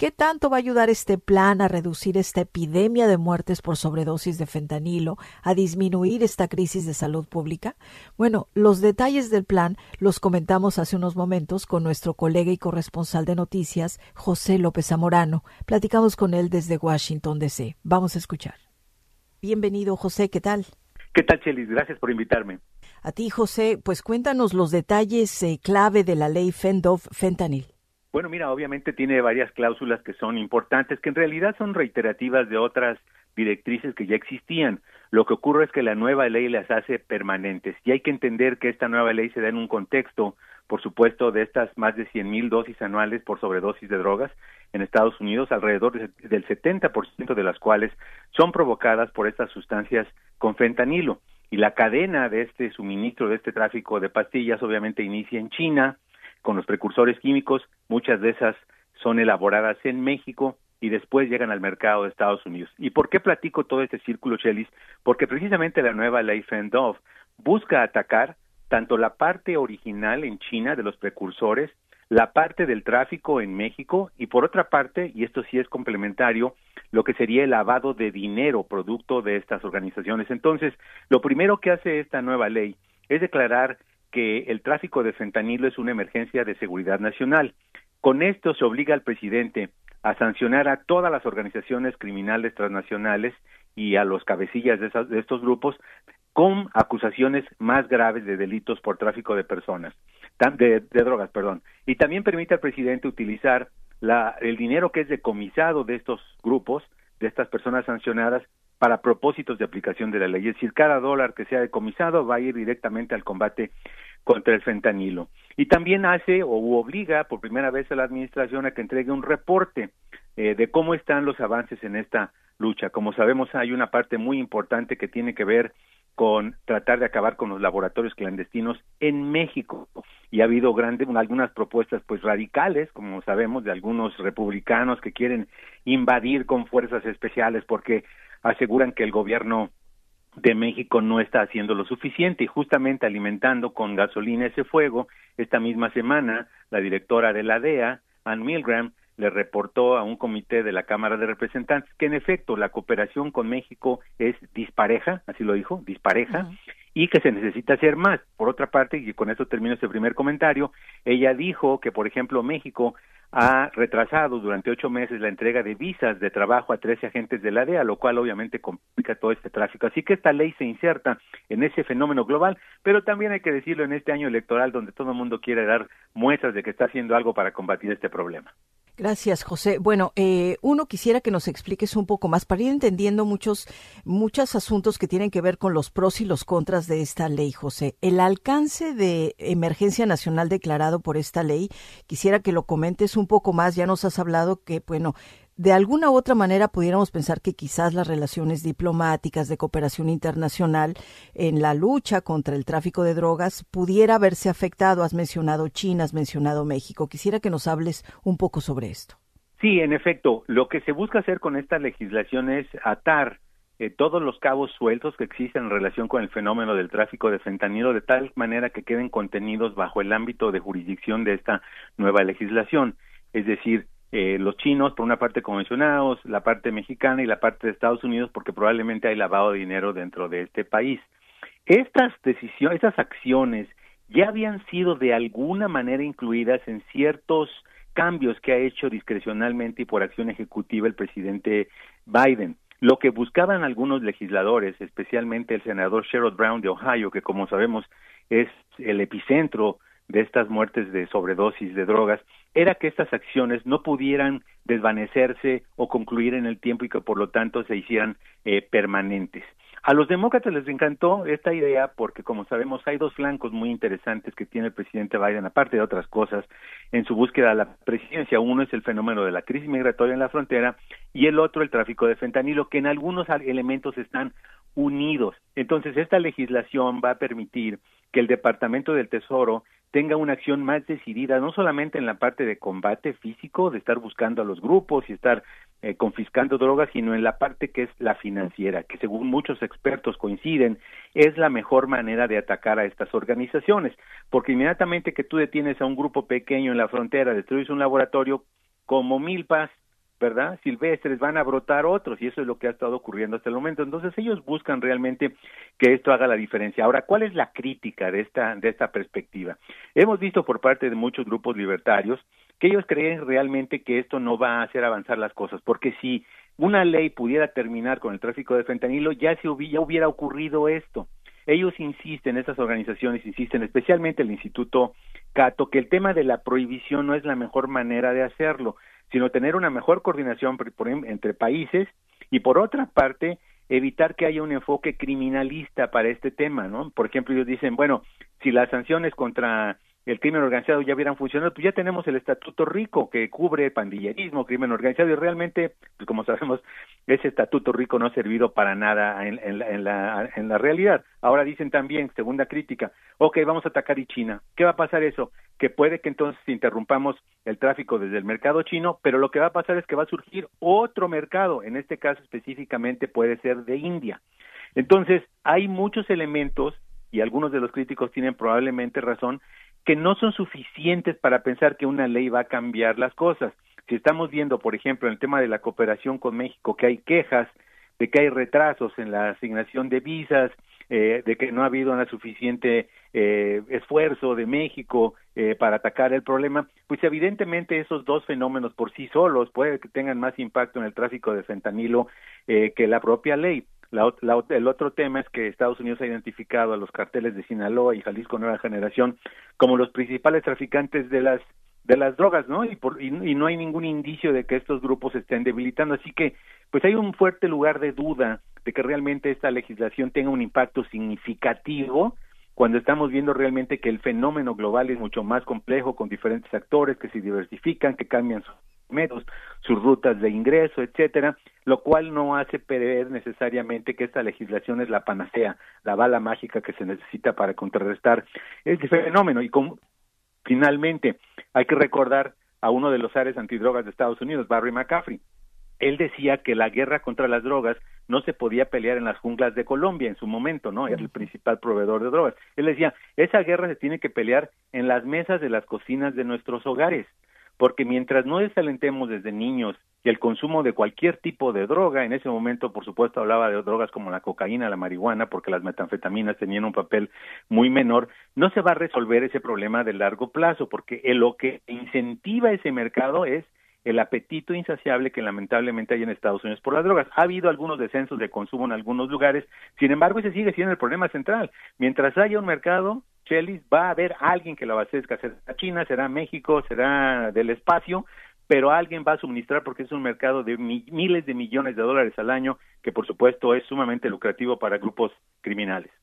¿Qué tanto va a ayudar este plan a reducir esta epidemia de muertes por sobredosis de fentanilo, a disminuir esta crisis de salud pública? Bueno, los detalles del plan los comentamos hace unos momentos con nuestro colega y corresponsal de noticias, José López Zamorano. Platicamos con él desde Washington, D.C. Vamos a escuchar. Bienvenido, José, ¿qué tal? ¿Qué tal, Chelis? Gracias por invitarme. A ti, José, pues cuéntanos los detalles clave de la ley Fentanyl. Bueno, mira, obviamente tiene varias cláusulas que son importantes, que en realidad son reiterativas de otras directrices que ya existían. Lo que ocurre es que la nueva ley las hace permanentes y hay que entender que esta nueva ley se da en un contexto, por supuesto, de estas más de 100,000 dosis anuales por sobredosis de drogas en Estados Unidos, alrededor del 70% de las cuales son provocadas por estas sustancias con fentanilo. Y la cadena de este suministro, de este tráfico de pastillas, obviamente inicia en China, con los precursores químicos, muchas de esas son elaboradas en México y después llegan al mercado de Estados Unidos. ¿Y por qué platico todo este círculo, Chelis? Porque precisamente la nueva ley FENDOV busca atacar tanto la parte original en China de los precursores, la parte del tráfico en México y por otra parte, y esto sí es complementario, lo que sería el lavado de dinero producto de estas organizaciones. Entonces, lo primero que hace esta nueva ley es declarar que el tráfico de fentanilo es una emergencia de seguridad nacional. Con esto se obliga al presidente a sancionar a todas las organizaciones criminales transnacionales y a los cabecillas de estos grupos con acusaciones más graves de delitos por tráfico de personas, de drogas, perdón. Y también permite al presidente utilizar el dinero que es decomisado de estos grupos, de estas personas sancionadas, para propósitos de aplicación de la ley. Es decir, cada dólar que sea decomisado va a ir directamente al combate contra el fentanilo. Y también hace o obliga por primera vez a la administración a que entregue un reporte de cómo están los avances en esta lucha. Como sabemos, hay una parte muy importante que tiene que ver con tratar de acabar con los laboratorios clandestinos en México. Y ha habido algunas propuestas pues radicales, como sabemos, de algunos republicanos que quieren invadir con fuerzas especiales porque aseguran que el gobierno de México no está haciendo lo suficiente y justamente alimentando con gasolina ese fuego. Esta misma semana, la directora de la DEA, Ann Milgram, le reportó a un comité de la Cámara de Representantes que en efecto la cooperación con México es dispareja, así lo dijo, dispareja, y que se necesita hacer más. Por otra parte, y con esto termino este primer comentario, ella dijo que, por ejemplo, México ha retrasado durante 8 meses la entrega de visas de trabajo a 13 agentes de la DEA, lo cual obviamente complica todo este tráfico. Así que esta ley se inserta en ese fenómeno global, pero también hay que decirlo en este año electoral donde todo el mundo quiere dar muestras de que está haciendo algo para combatir este problema. Gracias, José. Bueno, uno quisiera que nos expliques un poco más para ir entendiendo muchos asuntos que tienen que ver con los pros y los contras de esta ley, José. El alcance de emergencia nacional declarado por esta ley, quisiera que lo comentes un poco más. Ya nos has hablado que, bueno, de alguna u otra manera pudiéramos pensar que quizás las relaciones diplomáticas de cooperación internacional en la lucha contra el tráfico de drogas pudiera haberse afectado. Has mencionado China, has mencionado México. Quisiera que nos hables un poco sobre esto. Sí, en efecto, lo que se busca hacer con esta legislación es atar todos los cabos sueltos que existen en relación con el fenómeno del tráfico de fentanilo de tal manera que queden contenidos bajo el ámbito de jurisdicción de esta nueva legislación. Es decir, los chinos, por una parte como mencionados, la parte mexicana y la parte de Estados Unidos, porque probablemente hay lavado de dinero dentro de este país. Estas acciones ya habían sido de alguna manera incluidas en ciertos cambios que ha hecho discrecionalmente y por acción ejecutiva el presidente Biden. Lo que buscaban algunos legisladores, especialmente el senador Sherrod Brown de Ohio, que como sabemos es el epicentro de estas muertes de sobredosis de drogas, era que estas acciones no pudieran desvanecerse o concluir en el tiempo y que por lo tanto se hicieran permanentes. A los demócratas les encantó esta idea porque, como sabemos, hay dos flancos muy interesantes que tiene el presidente Biden, aparte de otras cosas, en su búsqueda de la presidencia. Uno es el fenómeno de la crisis migratoria en la frontera y el otro el tráfico de fentanilo, que en algunos elementos están unidos. Entonces, esta legislación va a permitir que el Departamento del Tesoro tenga una acción más decidida, no solamente en la parte de combate físico, de estar buscando a los grupos y estar confiscando drogas, sino en la parte que es la financiera, que según muchos expertos coinciden, es la mejor manera de atacar a estas organizaciones, porque inmediatamente que tú detienes a un grupo pequeño en la frontera, destruyes un laboratorio, como milpas, ¿verdad?, silvestres, van a brotar otros, y eso es lo que ha estado ocurriendo hasta el momento. Entonces ellos buscan realmente que esto haga la diferencia. Ahora, ¿cuál es la crítica de esta perspectiva? Hemos visto por parte de muchos grupos libertarios que ellos creen realmente que esto no va a hacer avanzar las cosas, porque si una ley pudiera terminar con el tráfico de fentanilo, ya hubiera ocurrido esto. Ellos insisten, estas organizaciones insisten, especialmente el Instituto Cato, que el tema de la prohibición no es la mejor manera de hacerlo, sino tener una mejor coordinación entre países y, por otra parte, evitar que haya un enfoque criminalista para este tema, ¿no? Por ejemplo, ellos dicen, bueno, si las sanciones contra el crimen organizado ya hubieran funcionado, pues ya tenemos el Estatuto Rico que cubre pandillerismo, crimen organizado, y realmente, pues como sabemos, ese Estatuto Rico no ha servido para nada en la realidad. Ahora dicen también, segunda crítica, vamos a atacar a China. ¿Qué va a pasar eso? Que puede que entonces interrumpamos el tráfico desde el mercado chino, pero lo que va a pasar es que va a surgir otro mercado, en este caso específicamente puede ser de India. Entonces, hay muchos elementos, y algunos de los críticos tienen probablemente razón, que no son suficientes para pensar que una ley va a cambiar las cosas. Si estamos viendo, por ejemplo, en el tema de la cooperación con México, que hay quejas de que hay retrasos en la asignación de visas, de que no ha habido una suficiente esfuerzo de México para atacar el problema, pues evidentemente esos dos fenómenos por sí solos puede que tengan más impacto en el tráfico de fentanilo que la propia ley. El otro tema es que Estados Unidos ha identificado a los carteles de Sinaloa y Jalisco Nueva Generación como los principales traficantes de las drogas, ¿no? Y no hay ningún indicio de que estos grupos se estén debilitando, así que pues hay un fuerte lugar de duda de que realmente esta legislación tenga un impacto significativo cuando estamos viendo realmente que el fenómeno global es mucho más complejo, con diferentes actores que se diversifican, que cambian sus métodos, sus rutas de ingreso, etcétera, lo cual no hace prever necesariamente que esta legislación es la panacea, la bala mágica que se necesita para contrarrestar este fenómeno. Y finalmente hay que recordar a uno de los zares antidrogas de Estados Unidos, Barry McCaffrey. Él decía que la guerra contra las drogas no se podía pelear en las junglas de Colombia en su momento, ¿no? Era el principal proveedor de drogas. Él decía, esa guerra se tiene que pelear en las mesas de las cocinas de nuestros hogares, porque mientras no desalentemos desde niños el consumo de cualquier tipo de droga, en ese momento, por supuesto, hablaba de drogas como la cocaína, la marihuana, porque las metanfetaminas tenían un papel muy menor, no se va a resolver ese problema de largo plazo, porque lo que incentiva ese mercado es el apetito insaciable que lamentablemente hay en Estados Unidos por las drogas. Ha habido algunos descensos de consumo en algunos lugares, sin embargo, ese sigue siendo el problema central. Mientras haya un mercado, Chelis, va a haber alguien que lo abastezca, será China, será México, será del espacio, pero alguien va a suministrar porque es un mercado de miles de millones de dólares al año, que por supuesto es sumamente lucrativo para grupos criminales.